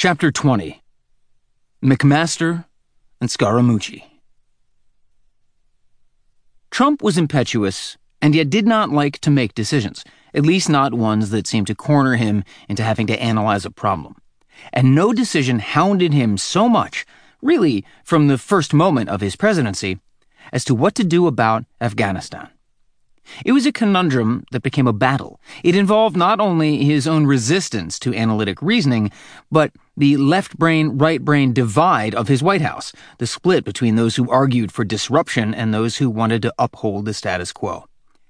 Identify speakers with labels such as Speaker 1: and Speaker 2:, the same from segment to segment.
Speaker 1: Chapter 20. McMaster and Scaramucci. Trump was impetuous and yet did not like to make decisions, at least not ones that seemed to corner him into having to analyze a problem. And no decision hounded him so much, really from the first moment of his presidency, as to what to do about Afghanistan. It was a conundrum that became a battle. It involved not only his own resistance to analytic reasoning, but the left brain, right brain divide of his White House, the split between those who argued for disruption and those who wanted to uphold the status quo.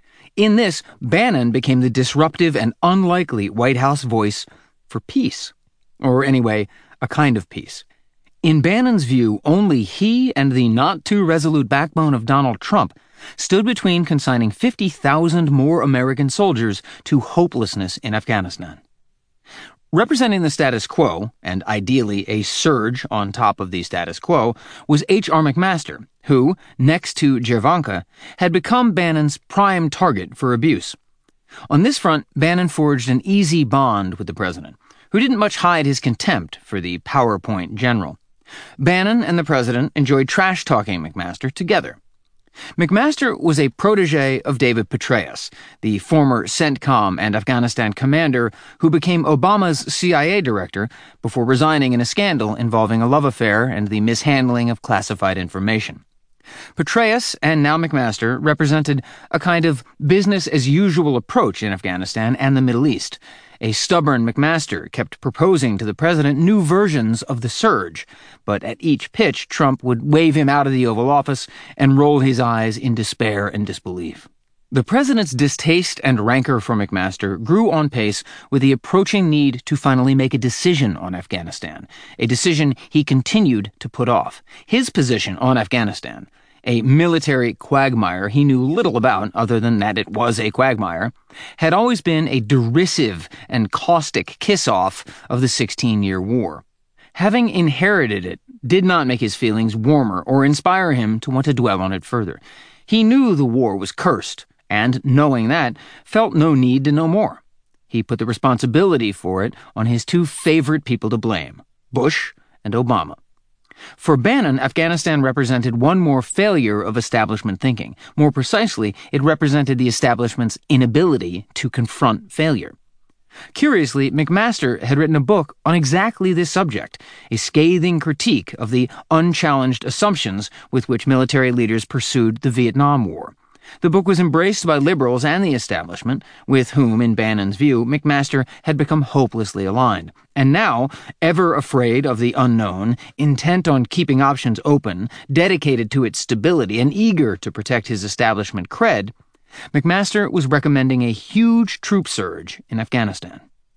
Speaker 1: In this, Bannon became the disruptive and unlikely White House voice for peace. Or anyway, a kind of peace. In Bannon's view, only he and the not-too-resolute backbone of Donald Trump stood between consigning 50,000 more American soldiers to hopelessness in Afghanistan. Representing the status quo, and ideally a surge on top of the status quo, was H.R. McMaster, who, next to Javanka, had become Bannon's prime target for abuse. On this front, Bannon forged an easy bond with the president, who didn't much hide his contempt for the PowerPoint general. Bannon and the president enjoyed trash-talking McMaster together. McMaster was a protege of David Petraeus, the former CENTCOM and Afghanistan commander who became Obama's CIA director before resigning in a scandal involving a love affair and the mishandling of classified information. Petraeus and now McMaster represented a kind of business-as-usual approach in Afghanistan and the Middle East. A stubborn McMaster kept proposing to the president new versions of the surge, but at each pitch Trump would wave him out of the Oval Office and roll his eyes in despair and disbelief. The president's distaste and rancor for McMaster grew on pace with the approaching need to finally make a decision on Afghanistan, a decision he continued to put off. His position on Afghanistan, a military quagmire he knew little about other than that it was a quagmire, had always been a derisive and caustic kiss-off of the 16-year war. Having inherited it did not make his feelings warmer or inspire him to want to dwell on it further. He knew the war was cursed, and, knowing that, felt no need to know more. He put the responsibility for it on his two favorite people to blame, Bush and Obama. For Bannon, Afghanistan represented one more failure of establishment thinking. More precisely, it represented the establishment's inability to confront failure. Curiously, McMaster had written a book on exactly this subject, a scathing critique of the unchallenged assumptions with which military leaders pursued the Vietnam War. The book was embraced by liberals and the establishment, with whom, in Bannon's view, McMaster had become hopelessly aligned. And now, ever afraid of the unknown, intent on keeping options open, dedicated to its stability, and eager to protect his establishment cred, McMaster was recommending a huge troop surge in Afghanistan.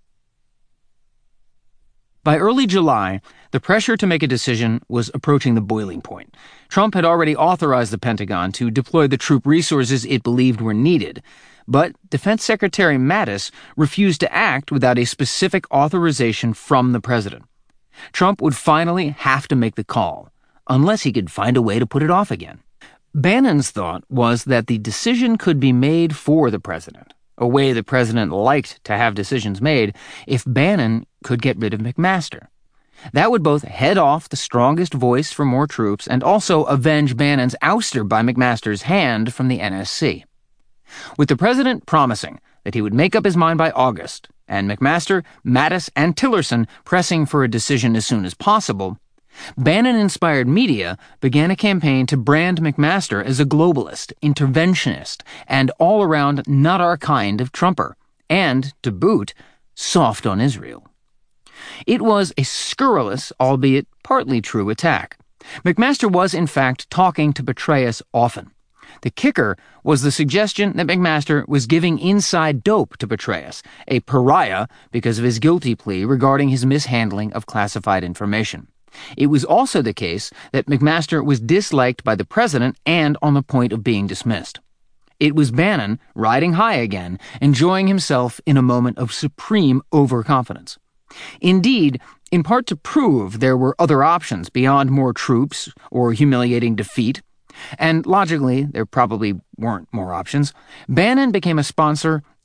Speaker 1: By early July, the pressure to make a decision was approaching the boiling point. Trump had already authorized the Pentagon to deploy the troop resources it believed were needed, but Defense Secretary Mattis refused to act without a specific authorization from the president. Trump would finally have to make the call, unless he could find a way to put it off again. Bannon's thought was that the decision could be made for the president, a way the president liked to have decisions made, if Bannon could get rid of McMaster. That would both head off the strongest voice for more troops and also avenge Bannon's ouster by McMaster's hand from the NSC. With the president promising that he would make up his mind by August, and McMaster, Mattis, and Tillerson pressing for a decision as soon as possible, Bannon-inspired media began a campaign to brand McMaster as a globalist, interventionist, and all-around not our kind of Trumper, and, to boot, soft on Israel. It was a scurrilous, albeit partly true, attack. McMaster was, in fact, talking to Petraeus often. The kicker was the suggestion that McMaster was giving inside dope to Petraeus, a pariah because of his guilty plea regarding his mishandling of classified information. It was also the case that McMaster was disliked by the president and on the point of being dismissed. It was Bannon, riding high again, enjoying himself in a moment of supreme overconfidence. Indeed, in part to prove there were other options beyond more troops or humiliating defeat, and logically there probably weren't more options, Bannon became a sponsor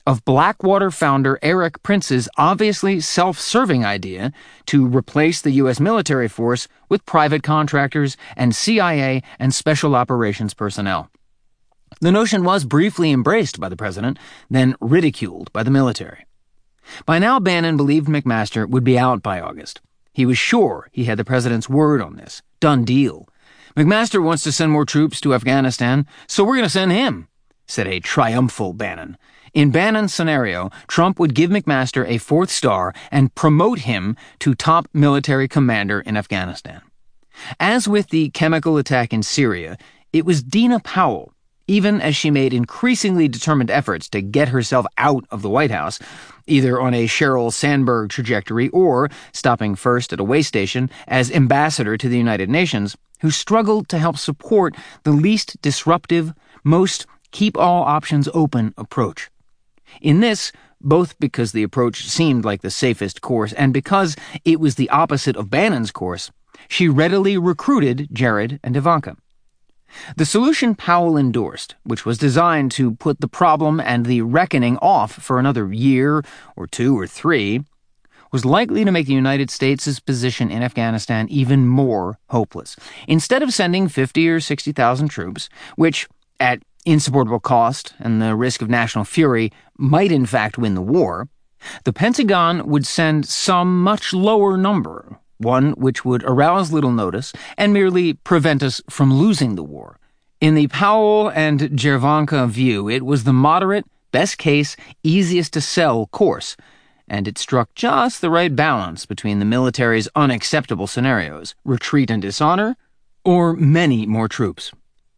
Speaker 1: of Blackwater founder Erik Prince's obviously self-serving idea to replace the U.S. military force with private contractors and CIA and special operations personnel. The notion was briefly embraced by the president, then ridiculed by the military. By now, Bannon believed McMaster would be out by August. He was sure he had the president's word on this. Done deal. McMaster wants to send more troops to Afghanistan, so we're going to send him, said a triumphal Bannon. In Bannon's scenario, Trump would give McMaster a fourth star and promote him to top military commander in Afghanistan. As with the chemical attack in Syria, it was Dina Powell, even as she made increasingly determined efforts to get herself out of the White House, either on a Sheryl Sandberg trajectory or stopping first at a way station as ambassador to the United Nations, who struggled to help support the least disruptive, most keep all options open approach. In this, both because the approach seemed like the safest course and because it was the opposite of Bannon's course, she readily recruited Jared and Ivanka. The solution Powell endorsed, which was designed to put the problem and the reckoning off for another year or 2 or 3, was likely to make the United States' position in Afghanistan even more hopeless. Instead of sending 50 or 60,000 troops, which, at insupportable cost and the risk of national fury, might in fact win the war, the Pentagon would send some much lower number, one which would arouse little notice and merely prevent us from losing the war. In the Powell and Javanka view, it was the moderate, best case, easiest to sell course, and it struck just the right balance between the military's unacceptable scenarios, retreat and dishonor, or many more troops.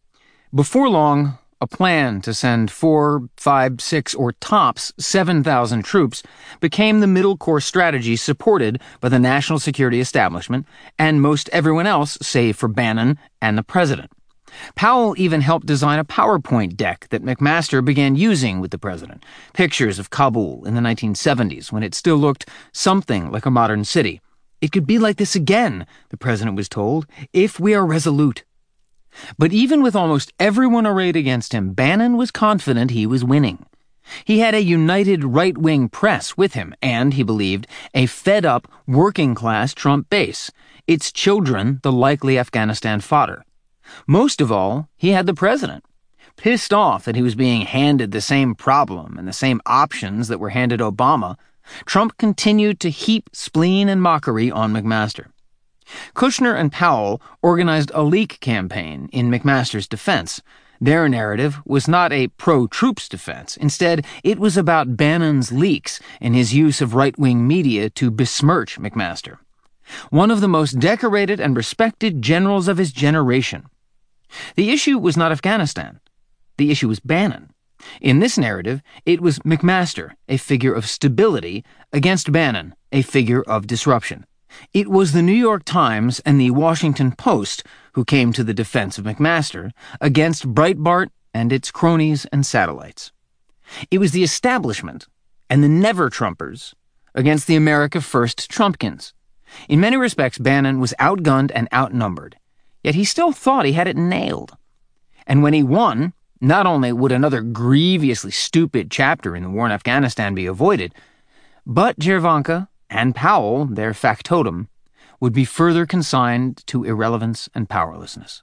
Speaker 1: Before long, a plan to send 4, 5, 6, or tops 7,000 troops became the middle course strategy supported by the national security establishment and most everyone else save for Bannon and the president. Powell even helped design a PowerPoint deck that McMaster began using with the president, pictures of Kabul in the 1970s when it still looked something like a modern city. It could be like this again, the president was told, if we are resolute. But even with almost everyone arrayed against him, Bannon was confident he was winning. He had a united right-wing press with him and, he believed, a fed-up, working-class Trump base, its children the likely Afghanistan fodder. Most of all, he had the president, pissed off that he was being handed the same problem and the same options that were handed Obama. Trump continued to heap spleen and mockery on McMaster. Kushner and Powell organized a leak campaign in McMaster's defense. Their narrative was not a pro-troops defense. Instead, it was about Bannon's leaks and his use of right-wing media to besmirch McMaster, one of the most decorated and respected generals of his generation. The issue was not Afghanistan. The issue was Bannon. In this narrative, it was McMaster, a figure of stability, against Bannon, a figure of disruption. It was the New York Times and the Washington Post who came to the defense of McMaster against Breitbart and its cronies and satellites. It was the establishment and the never-Trumpers against the America First Trumpkins. In many respects, Bannon was outgunned and outnumbered, yet he still thought he had it nailed. And when he won, not only would another grievously stupid chapter in the war in Afghanistan be avoided, but Javanka and Powell, their factotum, would be further consigned to irrelevance and powerlessness.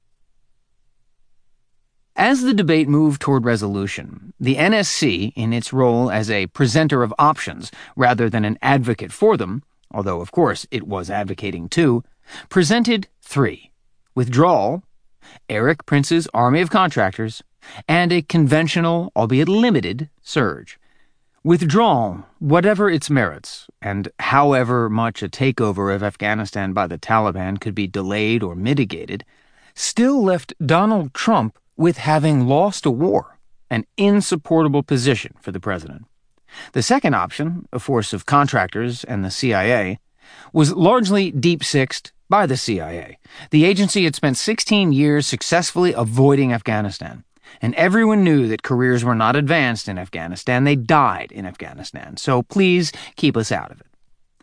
Speaker 1: As the debate moved toward resolution, the NSC, in its role as a presenter of options rather than an advocate for them, although of course it was advocating too, presented 3: withdrawal, Erik Prince's army of contractors, and a conventional, albeit limited, surge. Withdrawal, whatever its merits, and however much a takeover of Afghanistan by the Taliban could be delayed or mitigated, still left Donald Trump with having lost a war, an insupportable position for the president. The second option, a force of contractors and the CIA, was largely deep-sixed by the CIA. The agency had spent 16 years successfully avoiding Afghanistan. And everyone knew that careers were not advanced in Afghanistan. They died in Afghanistan. So please keep us out of it.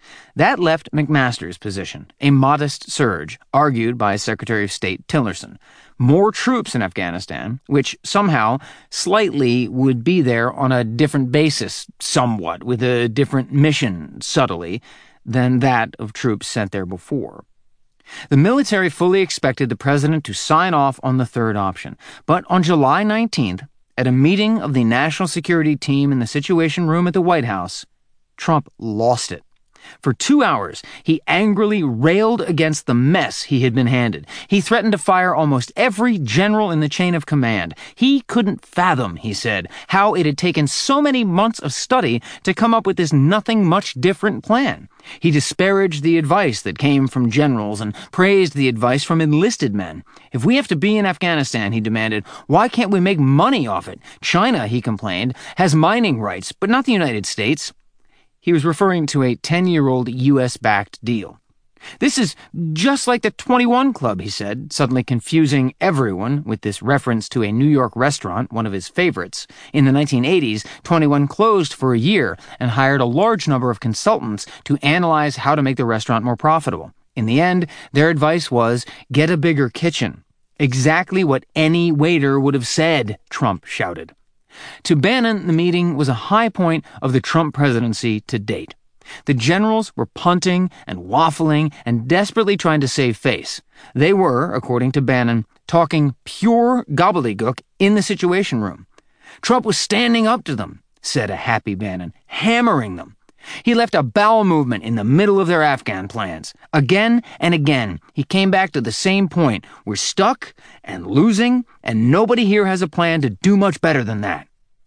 Speaker 1: That left McMaster's position, a modest surge, argued by Secretary of State Tillerson. More troops in Afghanistan, which somehow, slightly, would be there on a different basis, somewhat, with a different mission, subtly, than that of troops sent there before. The military fully expected the president to sign off on the third option, but on July 19th, at a meeting of the National Security Team in the Situation Room at the White House, Trump lost it. For 2 hours, he angrily railed against the mess he had been handed. He threatened to fire almost every general in the chain of command. He couldn't fathom, he said, how it had taken so many months of study to come up with this nothing much different plan. He disparaged the advice that came from generals and praised the advice from enlisted men. If we have to be in Afghanistan, he demanded, why can't we make money off it? China, he complained, has mining rights, but not the United States. He was referring to a 10-year-old U.S.-backed deal. This is just like the 21 Club, he said, suddenly confusing everyone with this reference to a New York restaurant, one of his favorites. In the 1980s, 21 closed for a year and hired a large number of consultants to analyze how to make the restaurant more profitable. In the end, their advice was, get a bigger kitchen. Exactly what any waiter would have said, Trump shouted. To Bannon, the meeting was a high point of the Trump presidency to date. The generals were punting and waffling and desperately trying to save face. They were, according to Bannon, talking pure gobbledygook in the Situation Room. Trump was standing up to them, said a happy Bannon, hammering them. He left a bowel movement in the middle of their Afghan plans. Again and again, he came back to the same point. We're stuck and losing, and nobody here has a plan to do much better than that.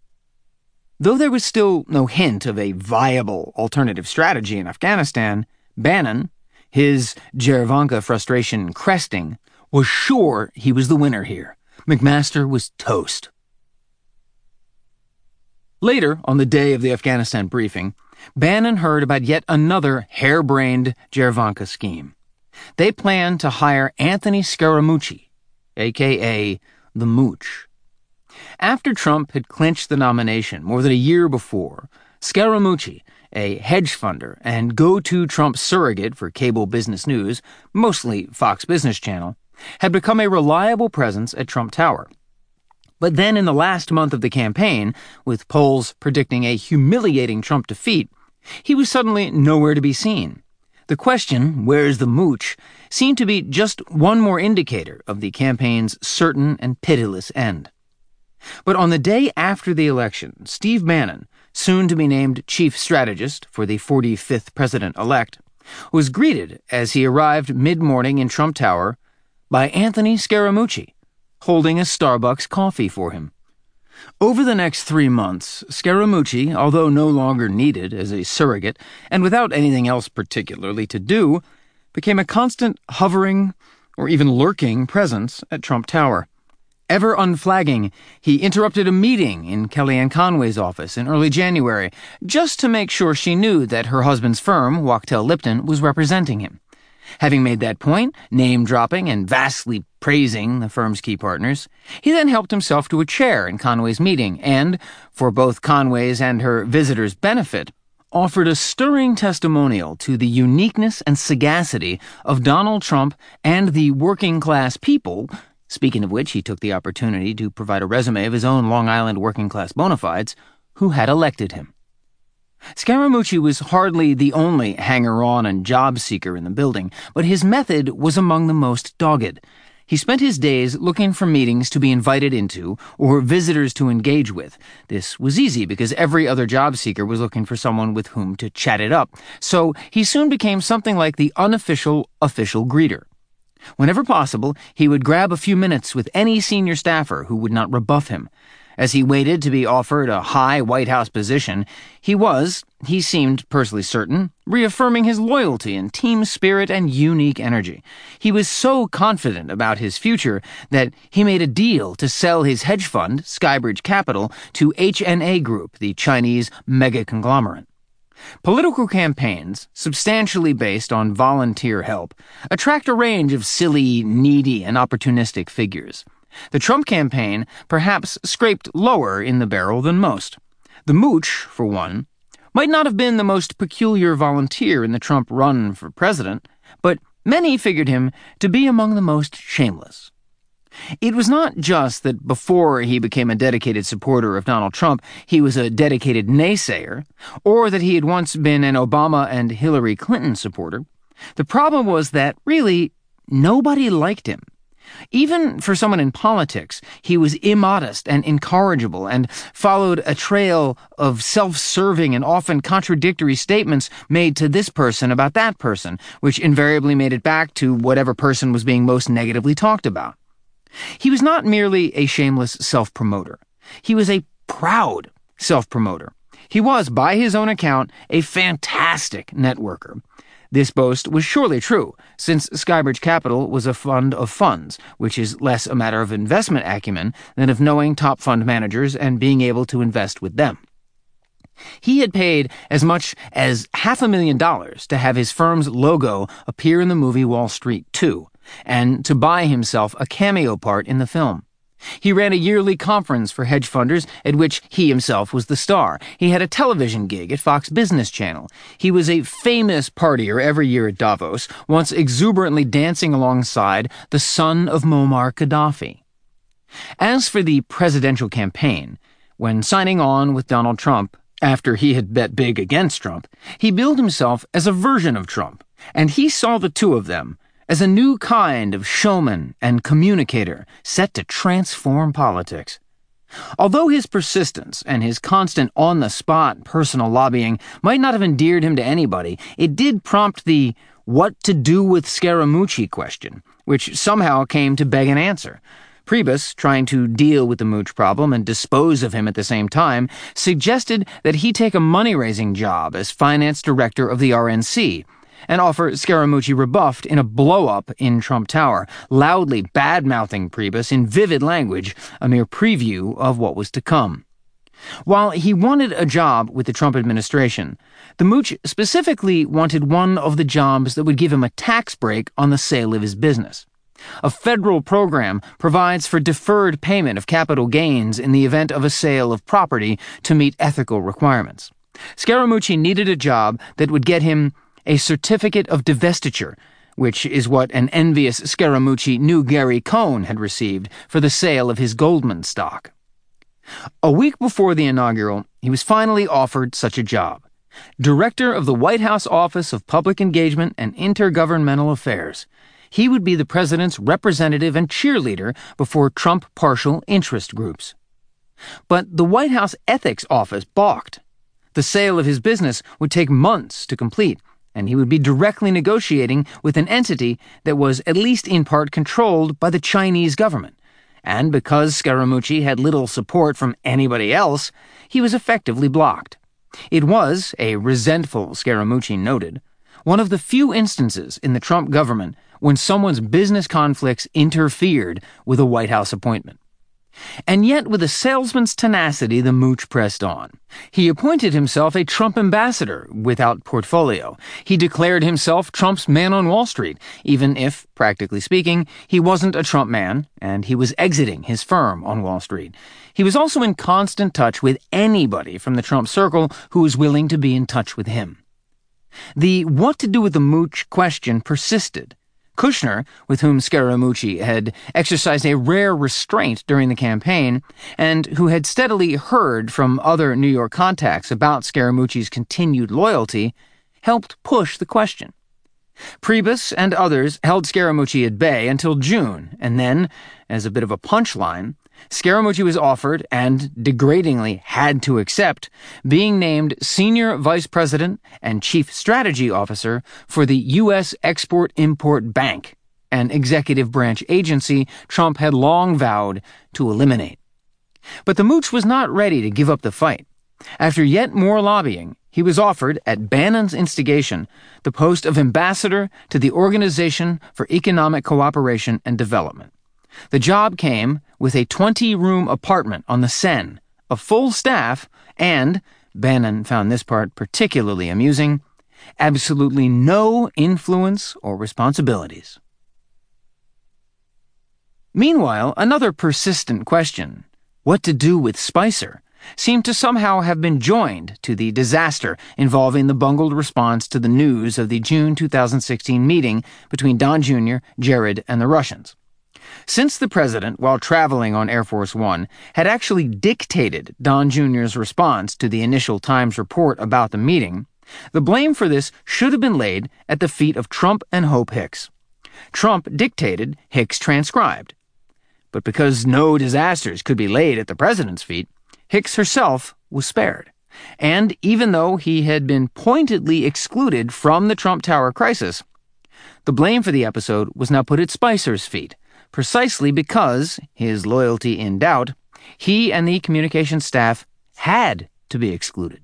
Speaker 1: Though there was still no hint of a viable alternative strategy in Afghanistan, Bannon, his Jarevanka frustration cresting, was sure he was the winner here. McMaster was toast. Later, on the day of the Afghanistan briefing, Bannon heard about yet another harebrained Jarevanka scheme. They planned to hire Anthony Scaramucci, a.k.a. the Mooch. After Trump had clinched the nomination more than a year before, Scaramucci, a hedge funder and go-to Trump surrogate for cable business news, mostly Fox Business Channel, had become a reliable presence at Trump Tower. But then in the last month of the campaign, with polls predicting a humiliating Trump defeat, he was suddenly nowhere to be seen. The question, where's the Mooch, seemed to be just one more indicator of the campaign's certain and pitiless end. But on the day after the election, Steve Bannon, soon to be named chief strategist for the 45th president-elect, was greeted as he arrived mid-morning in Trump Tower by Anthony Scaramucci, holding a Starbucks coffee for him. Over the next 3 months, Scaramucci, although no longer needed as a surrogate and without anything else particularly to do, became a constant hovering or even lurking presence at Trump Tower. Ever unflagging, he interrupted a meeting in Kellyanne Conway's office in early January just to make sure she knew that her husband's firm, Wachtell Lipton, was representing him. Having made that point, name-dropping and vastly praising the firm's key partners, he then helped himself to a chair in Conway's meeting and, for both Conway's and her visitors' benefit, offered a stirring testimonial to the uniqueness and sagacity of Donald Trump and the working-class people, speaking of which he took the opportunity to provide a resume of his own Long Island working-class bona fides, who had elected him. Scaramucci was hardly the only hanger-on and job-seeker in the building, but his method was among the most dogged. He spent his days looking for meetings to be invited into or visitors to engage with. This was easy because every other job-seeker was looking for someone with whom to chat it up, so he soon became something like the unofficial official greeter. Whenever possible, he would grab a few minutes with any senior staffer who would not rebuff him. As he waited to be offered a high White House position, he seemed personally certain, reaffirming his loyalty and team spirit and unique energy. He was so confident about his future that he made a deal to sell his hedge fund, Skybridge Capital, to HNA Group, the Chinese mega-conglomerate. Political campaigns, substantially based on volunteer help, attract a range of silly, needy, and opportunistic figures. The Trump campaign perhaps scraped lower in the barrel than most. The Mooch, for one, might not have been the most peculiar volunteer in the Trump run for president, but many figured him to be among the most shameless. It was not just that before he became a dedicated supporter of Donald Trump, he was a dedicated naysayer, or that he had once been an Obama and Hillary Clinton supporter. The problem was that, really, nobody liked him. Even for someone in politics, he was immodest and incorrigible and followed a trail of self-serving and often contradictory statements made to this person about that person, which invariably made it back to whatever person was being most negatively talked about. He was not merely a shameless self-promoter. He was a proud self-promoter. He was, by his own account, a fantastic networker. This boast was surely true, since Skybridge Capital was a fund of funds, which is less a matter of investment acumen than of knowing top fund managers and being able to invest with them. He had paid as much as $500,000 to have his firm's logo appear in the movie Wall Street 2, and to buy himself a cameo part in the film. He ran a yearly conference for hedge funders at which he himself was the star. He had a television gig at Fox Business Channel. He was a famous partier every year at Davos, once exuberantly dancing alongside the son of Muammar Gaddafi. As for the presidential campaign, when signing on with Donald Trump, after he had bet big against Trump, he billed himself as a version of Trump, and he saw the two of them as a new kind of showman and communicator set to transform politics. Although his persistence and his constant on-the-spot personal lobbying might not have endeared him to anybody, it did prompt the what to do with Scaramucci question, which somehow came to beg an answer. Priebus, trying to deal with the Mooch problem and dispose of him at the same time, suggested that he take a money-raising job as finance director of the RNC, and offer Scaramucci rebuffed in a blow-up in Trump Tower, loudly bad-mouthing Priebus in vivid language, a mere preview of what was to come. While he wanted a job with the Trump administration, the Mooch specifically wanted one of the jobs that would give him a tax break on the sale of his business. A federal program provides for deferred payment of capital gains in the event of a sale of property to meet ethical requirements. Scaramucci needed a job that would get him a certificate of divestiture, which is what an envious Scaramucci knew Gary Cohn had received for the sale of his Goldman stock. A week before the inaugural, he was finally offered such a job: Director of the White House Office of Public Engagement and Intergovernmental Affairs. He would be the president's representative and cheerleader before Trump partial interest groups. But the White House Ethics Office balked. The sale of his business would take months to complete, and he would be directly negotiating with an entity that was at least in part controlled by the Chinese government. And because Scaramucci had little support from anybody else, he was effectively blocked. It was, a resentful Scaramucci noted, one of the few instances in the Trump government when someone's business conflicts interfered with a White House appointment. And yet, with a salesman's tenacity, the Mooch pressed on. He appointed himself a Trump ambassador without portfolio. He declared himself Trump's man on Wall Street, even if, practically speaking, he wasn't a Trump man, and he was exiting his firm on Wall Street. He was also in constant touch with anybody from the Trump circle who was willing to be in touch with him. The what to do with the Mooch question persisted. Kushner, with whom Scaramucci had exercised a rare restraint during the campaign, and who had steadily heard from other New York contacts about Scaramucci's continued loyalty, helped push the question. Priebus and others held Scaramucci at bay until June, and then, as a bit of a punchline, Scaramucci was offered, and degradingly had to accept, being named Senior Vice President and Chief Strategy Officer for the U.S. Export-Import Bank, an executive branch agency Trump had long vowed to eliminate. But the Mooch was not ready to give up the fight. After yet more lobbying, he was offered, at Bannon's instigation, the post of ambassador to the Organization for Economic Cooperation and Development. The job came with a 20-room apartment on the Seine, a full staff, and, Bannon found this part particularly amusing, absolutely no influence or responsibilities. Meanwhile, another persistent question, what to do with Spicer, seemed to somehow have been joined to the disaster involving the bungled response to the news of the June 2016 meeting between Don Jr., Jared, and the Russians. Since the president, while traveling on Air Force One, had actually dictated Don Jr.'s response to the initial Times report about the meeting, the blame for this should have been laid at the feet of Trump and Hope Hicks. Trump dictated, Hicks transcribed. But because no disasters could be laid at the president's feet, Hicks herself was spared. And even though he had been pointedly excluded from the Trump Tower crisis, the blame for the episode was now put at Spicer's feet, precisely because, his loyalty in doubt, he and the communications staff had to be excluded.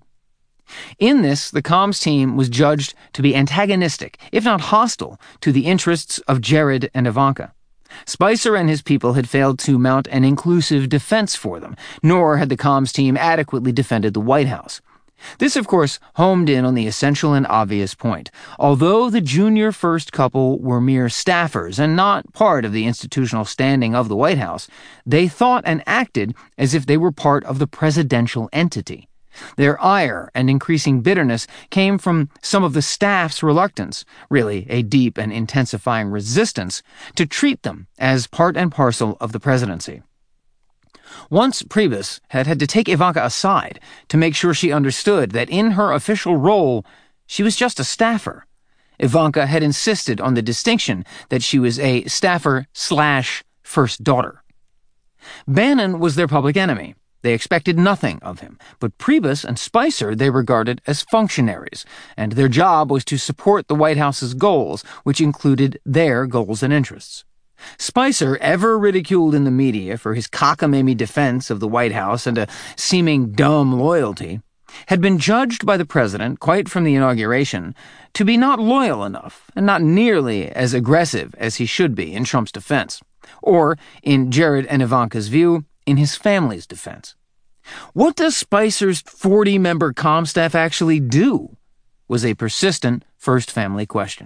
Speaker 1: In this, the comms team was judged to be antagonistic, if not hostile, to the interests of Jared and Ivanka. Spicer and his people had failed to mount an inclusive defense for them, nor had the comms team adequately defended the White House. This, of course, homed in on the essential and obvious point. Although the junior first couple were mere staffers and not part of the institutional standing of the White House, they thought and acted as if they were part of the presidential entity. Their ire and increasing bitterness came from some of the staff's reluctance, really a deep and intensifying resistance, to treat them as part and parcel of the presidency. Once Priebus had had to take Ivanka aside to make sure she understood that in her official role, she was just a staffer. Ivanka had insisted on the distinction that she was a staffer/first daughter. Bannon was their public enemy. They expected nothing of him, but Priebus and Spicer they regarded as functionaries, and their job was to support the White House's goals, which included their goals and interests. Spicer, ever ridiculed in the media for his cockamamie defense of the White House and a seeming dumb loyalty, had been judged by the president, quite from the inauguration, to be not loyal enough and not nearly as aggressive as he should be in Trump's defense, or, in Jared and Ivanka's view, in his family's defense. What does Spicer's 40-member comm staff actually do? Was a persistent first family question.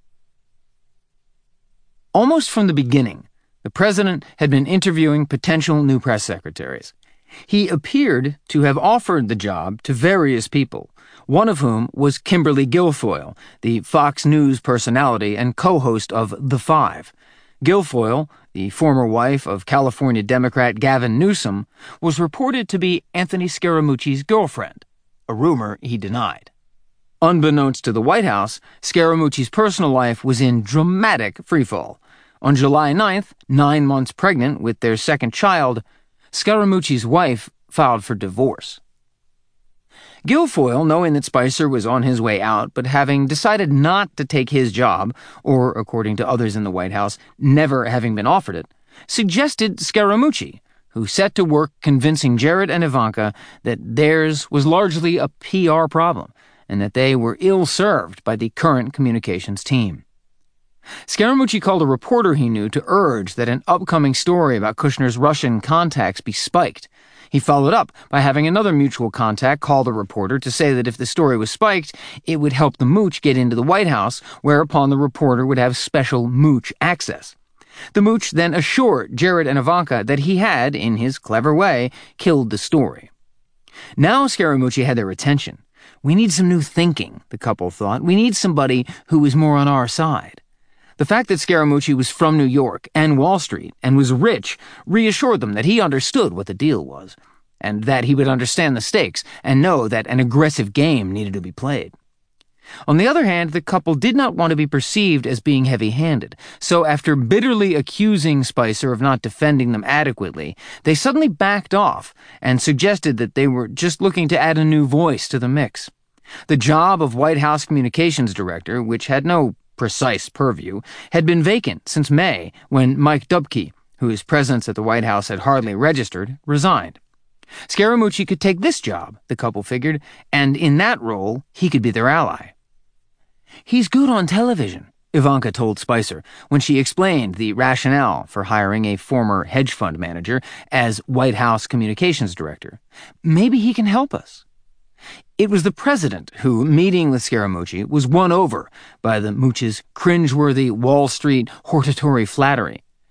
Speaker 1: Almost from the beginning, the president had been interviewing potential new press secretaries. He appeared to have offered the job to various people, one of whom was Kimberly Guilfoyle, the Fox News personality and co-host of The Five. Guilfoyle, the former wife of California Democrat Gavin Newsom, was reported to be Anthony Scaramucci's girlfriend, a rumor he denied. Unbeknownst to the White House, Scaramucci's personal life was in dramatic freefall. On July 9th, 9 months pregnant with their second child, Scaramucci's wife filed for divorce. Guilfoyle, knowing that Spicer was on his way out, but having decided not to take his job, or, according to others in the White House, never having been offered it, suggested Scaramucci, who set to work convincing Jared and Ivanka that theirs was largely a PR problem, and that they were ill-served by the current communications team. Scaramucci called a reporter he knew to urge that an upcoming story about Kushner's Russian contacts be spiked. He followed up by having another mutual contact call the reporter to say that if the story was spiked, it would help the mooch get into the White House, whereupon the reporter would have special mooch access. The mooch then assured Jared and Ivanka that he had, in his clever way, killed the story. Now Scaramucci had their attention. We need some new thinking, the couple thought. We need somebody who is more on our side. The fact that Scaramucci was from New York and Wall Street and was rich reassured them that he understood what the deal was, and that he would understand the stakes and know that an aggressive game needed to be played. On the other hand, the couple did not want to be perceived as being heavy-handed, so after bitterly accusing Spicer of not defending them adequately, they suddenly backed off and suggested that they were just looking to add a new voice to the mix. The job of White House Communications Director, which had no precise purview, had been vacant since May, when Mike Dubke, whose presence at the White House had hardly registered, resigned. Scaramucci could take this job, the couple figured, and in that role, he could be their ally. He's good on television, Ivanka told Spicer when she explained the rationale for hiring a former hedge fund manager as White House Communications Director. Maybe he can help us. It was the president who, meeting with Scaramucci, was won over by the mooch's cringeworthy Wall Street hortatory flattery.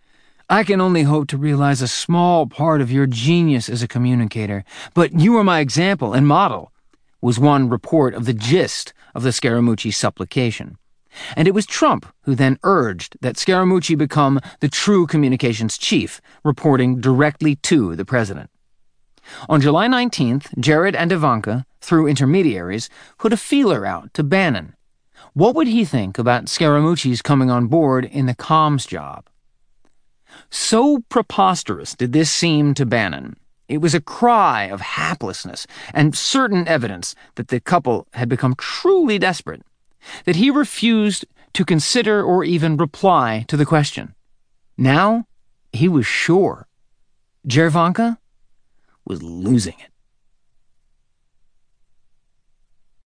Speaker 1: I can only hope to realize a small part of your genius as a communicator, but you are my example and model," was one report of the gist of the Scaramucci supplication. And it was Trump who then urged that Scaramucci become the true communications chief, reporting directly to the president. On July 19th, Jared and Ivanka, through intermediaries, put a feeler out to Bannon. What would he think about Scaramucci's coming on board in the comms job? So preposterous did this seem to Bannon. It was a cry of haplessness and certain evidence that the couple had become truly desperate, that he refused to consider or even reply to the question. Now, he was sure. Javanka was losing it.